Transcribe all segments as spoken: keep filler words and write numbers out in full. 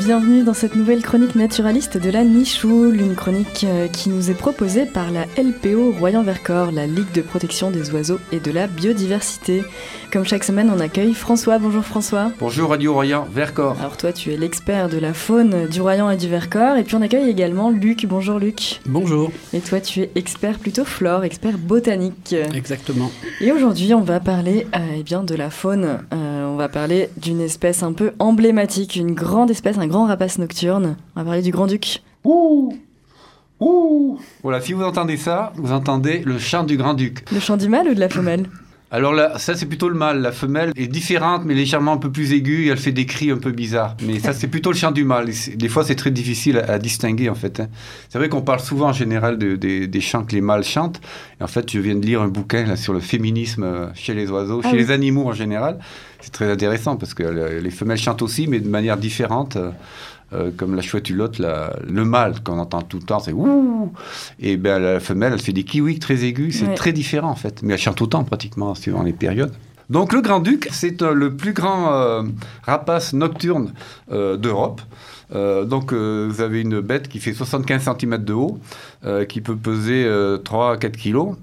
Bienvenue dans cette nouvelle chronique naturaliste de la Nichoule, une chronique qui nous est proposée par la L P O Royan-Vercors, la Ligue de protection des oiseaux et de la biodiversité. Comme chaque semaine, on accueille François. Bonjour François. Bonjour Radio Royan-Vercors. Alors toi, tu es l'expert de la faune du Royan et du Vercors. Et puis on accueille également Luc. Bonjour Luc. Bonjour. Et toi, tu es expert plutôt flore, expert botanique. Exactement. Et aujourd'hui, on va parler euh, eh bien, de la faune. Euh, on va parler d'une espèce un peu emblématique, une grande espèce, un grand rapace nocturne. On va parler du grand-duc. Ouh Ouh Voilà, si vous entendez ça, vous entendez le chant du grand-duc. Le chant du mâle ou de la femelle ? Alors là, ça c'est plutôt le mâle. La femelle est différente, mais légèrement un peu plus aiguë, et elle fait des cris un peu bizarres. Mais ça c'est plutôt le chant du mâle. Des fois c'est très difficile à, à distinguer en fait. Hein. C'est vrai qu'on parle souvent en général de, de, des chants que les mâles chantent. Et en fait, je viens de lire un bouquin là, sur le féminisme chez les oiseaux, ah chez oui. les animaux en général. C'est très intéressant parce que les femelles chantent aussi, mais de manière différente. Euh, comme la chouette hulotte, la, le mâle qu'on entend tout le temps, c'est ouh, et ben la femelle, elle fait des kiwis très aigus, c'est ouais. très différent en fait, mais elle chante autant pratiquement suivant les périodes. Donc le grand-duc, c'est euh, le plus grand euh, rapace nocturne euh, d'Europe. Euh, donc euh, vous avez une bête qui fait soixante-quinze centimètres de haut, euh, qui peut peser euh, trois à quatre kilos.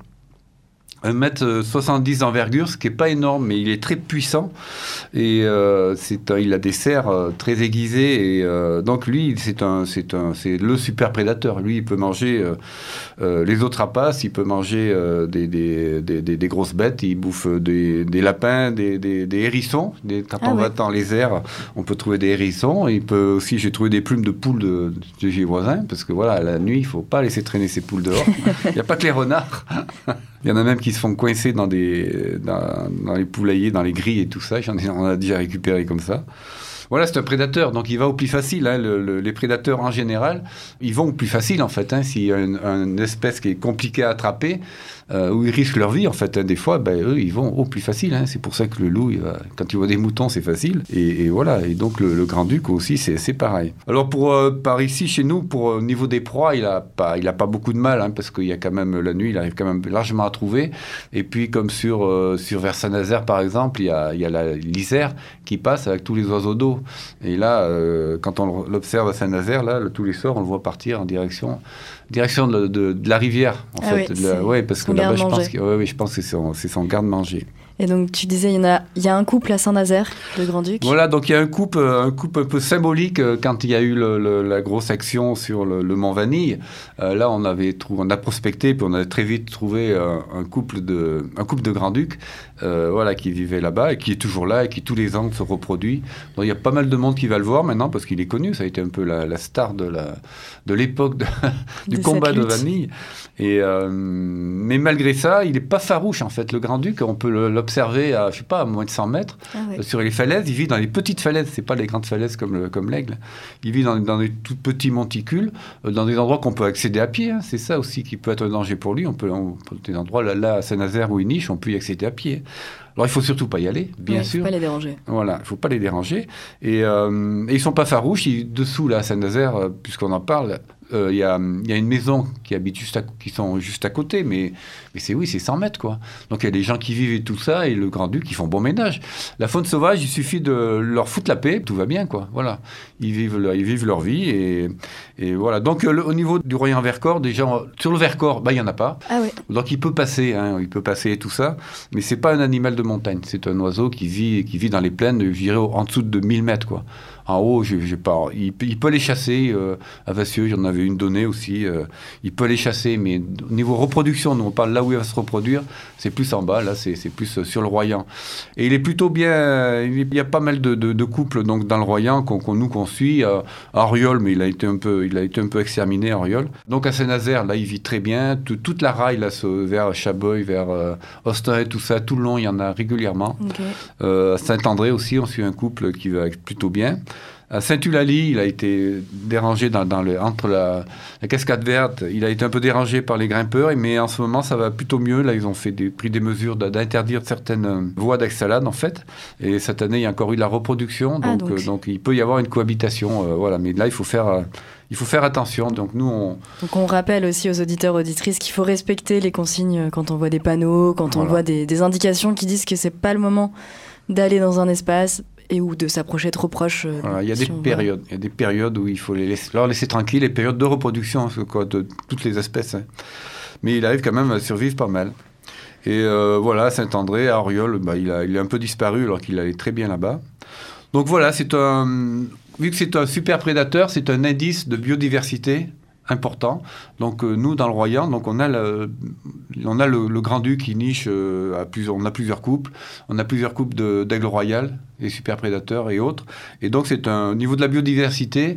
un mètre soixante-dix d'envergure, ce qui n'est pas énorme, mais il est très puissant. Et euh, c'est un, il a des serres euh, très aiguisées. Et euh, donc, lui, c'est, un, c'est, un, c'est le super prédateur. Lui, il peut manger euh, euh, les autres rapaces, il peut manger euh, des, des, des, des, des grosses bêtes, il bouffe des, des lapins, des, des, des hérissons. Des, quand ah on ouais. va dans les airs, on peut trouver des hérissons. Il peut aussi, j'ai trouvé des plumes de poules de, de chez les voisins, parce que voilà, la nuit, il ne faut pas laisser traîner ces poules dehors. Il n'y a pas que les renards. Il y en a même qui se font coincer dans, des, dans, dans les poulaillers, dans les grilles et tout ça. J'en ai, on a déjà récupéré comme ça. Voilà, c'est un prédateur, donc il va au plus facile. Hein. Le, le, les prédateurs, en général, ils vont au plus facile, en fait. Hein. S'il y a une, une espèce qui est compliquée à attraper, euh, où ils risquent leur vie, en fait, hein. Des fois, ben, eux, ils vont au plus facile. Hein. C'est pour ça que le loup, il va, quand il voit des moutons, c'est facile. Et, et voilà, et donc le, le grand-duc aussi, c'est, c'est pareil. Alors, pour, euh, par ici, chez nous, pour au niveau des proies, il n'a pas, il a pas beaucoup de mal, hein, parce qu'il y a quand même, la nuit, il arrive quand même largement à trouver. Et puis, comme sur, euh, sur vers Saint-Nazaire, par exemple, il y a, il y a la, l'Isère qui passe avec tous les oiseaux d'eau. Et là, euh, quand on l'observe à Saint-Nazaire, là, le, tous les soirs, on le voit partir en direction, direction de, de, de la rivière. En ah fait. Oui, la, ouais, parce que là-bas, je pense, que, ouais, ouais, je pense que c'est son, c'est son garde-manger. Et donc, tu disais, il y, en a, il y a un couple à Saint-Nazaire, le Grand-Duc. Voilà, donc il y a un couple, un couple un peu symbolique euh, quand il y a eu le, le, la grosse action sur le, le Mont Vanille. Euh, là, on avait trouvé, on a prospecté, puis on a très vite trouvé un, un couple de, un couple de Grand-Ducs, euh, voilà, qui vivait là-bas et qui est toujours là et qui tous les ans se reproduit. Donc il y a pas mal de monde qui va le voir maintenant parce qu'il est connu. Ça a été un peu la, la star de, la, de l'époque de, du de combat de Vanille. Et, euh, mais malgré ça, il n'est pas farouche en fait. Le Grand-Duc, on peut l'observer à, je sais pas, à moins de cent mètres ah oui. euh, sur les falaises. Il vit dans les petites falaises, c'est pas les grandes falaises comme, le, comme l'aigle. Il vit dans, dans des tout petits monticules, euh, dans des endroits qu'on peut accéder à pied. Hein. C'est ça aussi qui peut être un danger pour lui. On peut, on peut des endroits là, là à Saint-Nazaire où il niche, on peut y accéder à pied. Alors, il ne faut surtout pas y aller, bien oui, sûr. Il ne faut pas les déranger. Voilà, il ne faut pas les déranger. Et, euh, et ils ne sont pas farouches. Ils, dessous, là, à Saint-Nazaire, euh, puisqu'on en parle, il euh, y, a, y a une maison qui, habite juste à, qui sont juste à côté, mais, mais c'est, oui, c'est cent mètres, quoi. Donc, il y a des gens qui vivent et tout ça, et le Grand-Duc, qui font bon ménage. La faune sauvage, il suffit de leur foutre la paix, tout va bien, quoi. Voilà. Ils vivent, leur, ils vivent leur vie, et, et voilà. Donc, le, au niveau du Royan-Vercors, déjà, sur le Vercors, bah, il n'y en a pas. Ah oui. Donc, il peut passer, hein, il peut passer et tout ça, mais ce n'est pas un animal de montagne. C'est un oiseau qui vit, qui vit dans les plaines, je dirais, en dessous de mille mètres, quoi. En haut, j'ai, j'ai pas, il, il peut les chasser. Euh, à Vassieux, j'en avais une donnée aussi. Euh, il peut les chasser, mais au niveau reproduction, nous on parle là où il va se reproduire, c'est plus en bas, là c'est, c'est plus sur le Royan. Et il est plutôt bien. Il y a pas mal de, de, de couples donc dans le Royan qu'on, qu'on nous qu'on suit. Euh, Auriol, mais il a été un peu, il a été un peu exterminé, Auriol. Donc à Saint-Nazaire, là il vit très bien. Tout, toute la raille là, vers Chaboy, vers euh, Austin et tout ça, tout le long il y en a régulièrement. Okay. Euh, à Saint-André aussi, on suit un couple qui va plutôt bien. À Saint-Eulalie, il a été dérangé dans, dans le, entre la, la cascade verte. Il a été un peu dérangé par les grimpeurs, mais en ce moment, ça va plutôt mieux. Là, ils ont fait des, pris des mesures d'interdire certaines voies d'escalade, en fait. Et cette année, il y a encore eu la reproduction. Donc, ah, donc. Euh, donc il peut y avoir une cohabitation. Euh, voilà. Mais là, il faut faire... Euh, Il faut faire attention. Donc, nous, on... Donc, on rappelle aussi aux auditeurs, auditrices qu'il faut respecter les consignes quand on voit des panneaux, quand voilà. on voit des, des indications qui disent que c'est pas le moment d'aller dans un espace. et ou de s'approcher trop proche. Euh, voilà, il y a si des on périodes, il y a des périodes où il faut les laisser, leur laisser tranquilles, les périodes de reproduction quoi, de toutes les espèces. Hein. Mais il arrive quand même à survivre pas mal. Et euh, voilà, à Saint-André, à Auriol, bah, il, a, il est un peu disparu alors qu'il allait très bien là-bas. Donc voilà, c'est un, vu que c'est un super prédateur, c'est un indice de biodiversité important. Donc euh, nous, dans le Royan, donc on a le, on a le, le grand-duc qui niche euh, à plusieurs, on a plusieurs couples, on a plusieurs couples de, d'aigle royal, et super prédateurs et autres. Et donc c'est un, au niveau de la biodiversité,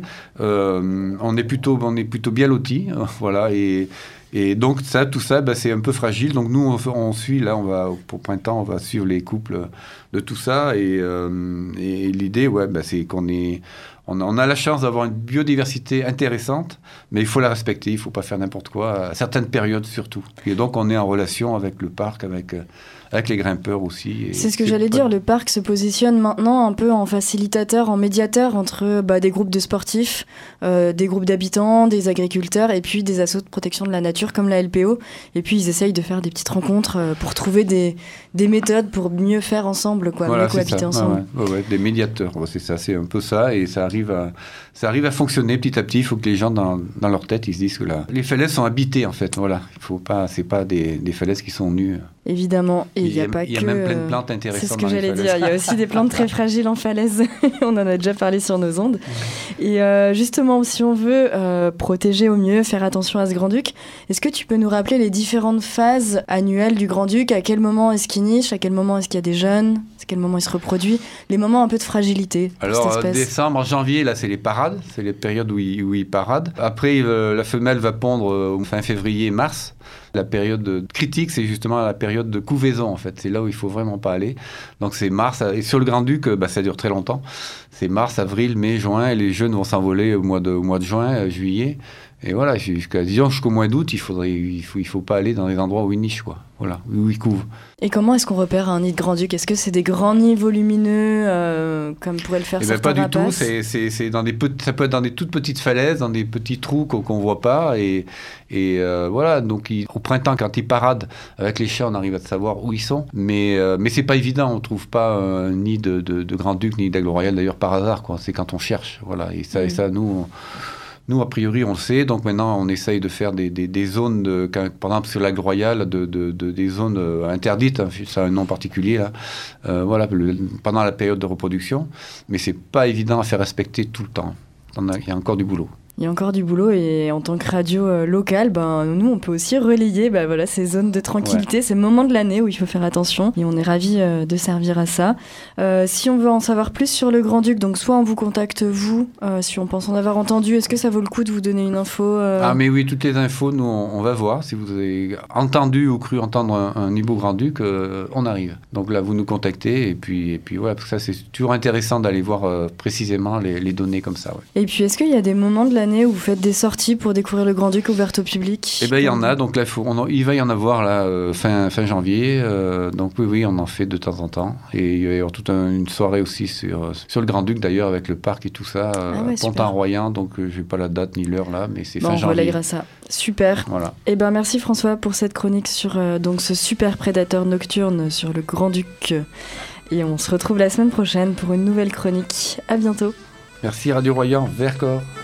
euh, on est plutôt, on est plutôt bien lotis, euh, voilà. Et Et donc, ça, tout ça, bah, c'est un peu fragile. Donc, nous, on, on suit, là, on va, pour printemps, on va suivre les couples de tout ça. Et, euh, et l'idée, ouais, bah, c'est qu'on est, on a, on a la chance d'avoir une biodiversité intéressante, mais il faut la respecter, il ne faut pas faire n'importe quoi, à certaines périodes surtout. Et donc, on est en relation avec le parc, avec... avec les grimpeurs aussi. C'est ce que j'allais pas... dire, le parc se positionne maintenant un peu en facilitateur, en médiateur entre bah, des groupes de sportifs, euh, des groupes d'habitants, des agriculteurs et puis des assos de protection de la nature comme la L P O. Et puis ils essayent de faire des petites rencontres euh, pour trouver des, des méthodes pour mieux faire ensemble, quoi, voilà, mieux cohabiter ensemble. Ouais, ouais. Ouais, ouais, des médiateurs, ouais, c'est ça, c'est un peu ça. Et ça arrive à, ça arrive à fonctionner petit à petit. Il faut que les gens, dans, dans leur tête, ils se disent que là, les falaises sont habitées en fait. Voilà, il faut pas, c'est pas des, des falaises qui sont nues. Évidemment, et il n'y a, a pas que... Il y a même plein de plantes intéressantes. C'est ce que j'allais dire, il y a aussi des plantes très fragiles en falaise, on en a déjà parlé sur nos ondes. Et euh, justement, si on veut euh, protéger au mieux, faire attention à ce grand-duc, est-ce que tu peux nous rappeler les différentes phases annuelles du grand-duc? À quel moment est-ce qu'il niche? À quel moment est-ce qu'il y a des jeunes? À quel moment il se reproduit? Les moments un peu de fragilité pour Alors, cette espèce. décembre, janvier, là, c'est les parades, c'est les périodes où il, où il parade. Après, euh, la femelle va pondre euh, fin février, mars. La période critique, c'est justement la période de couvaison, en fait. C'est là où il ne faut vraiment pas aller. Donc, c'est mars. Et sur le Grand-Duc, bah, ça dure très longtemps. C'est mars, avril, mai, juin. Et les jeunes vont s'envoler au mois de, au mois de juin, euh, juillet. Et voilà, jusqu'à, disons, jusqu'au mois d'août, il faudrait, il faut, il faut pas aller dans les endroits où ils nichent, quoi. Voilà, où ils couvrent. Et comment est-ce qu'on repère un nid de grand-duc? Est-ce que c'est des grands nids volumineux, euh, comme pourraient le faire eh certains ben, pas rapaces? du tout. C'est, c'est, c'est dans des pe- ça peut être dans des toutes petites falaises, dans des petits trous qu'on, qu'on voit pas. Et, et euh, voilà, donc il, au printemps, quand ils paradent avec les chiens, on arrive à savoir où ils sont. Mais, euh, mais c'est pas évident. On trouve pas un nid de, de, de grand-duc ni d'aigle royal, d'ailleurs, par hasard, quoi. C'est quand on cherche. Voilà. Et ça, mmh. et ça nous... On, Nous, a priori, on le sait. Donc maintenant, on essaye de faire des, des, des zones, de, par exemple sur l'aigle royal, de, de, de, des zones euh, interdites. Hein, ça a un nom particulier là. Euh, voilà, le, pendant la période de reproduction. Mais c'est pas évident à faire respecter tout le temps. Il y a encore du boulot. Il y a encore du boulot et en tant que radio euh, locale, ben, nous on peut aussi relayer ben, voilà, ces zones de tranquillité, ouais. Ces moments de l'année où il faut faire attention et on est ravis euh, de servir à ça. Euh, si on veut en savoir plus sur le Grand-Duc, donc soit on vous contacte vous, euh, si on pense en avoir entendu, est-ce que ça vaut le coup de vous donner une info euh... Ah mais oui, toutes les infos, nous on, on va voir. Si vous avez entendu ou cru entendre un, un hibou Grand-Duc, euh, on arrive. Donc là vous nous contactez et puis, et puis voilà, parce que ça c'est toujours intéressant d'aller voir euh, précisément les, les données comme ça. Ouais. Et puis est-ce qu'il y a des moments de l'année où vous faites des sorties pour découvrir le Grand-Duc ouvertes au public? Eh bien, il y en a. Donc là, il, faut, on, il va y en avoir là, euh, fin, fin janvier. Euh, donc oui, oui, on en fait de temps en temps. Et il va y avoir toute un, une soirée aussi sur, sur le Grand-Duc, d'ailleurs, avec le parc et tout ça. Euh, ah ouais, Pontin-Royan. Donc euh, je n'ai pas la date ni l'heure là, mais c'est bon, fin on janvier. On relèguera ça. Super. Voilà. Eh ben, merci François pour cette chronique sur euh, donc, ce super prédateur nocturne sur le Grand-Duc. Et on se retrouve la semaine prochaine pour une nouvelle chronique. À bientôt. Merci Radio Royan, Vercors.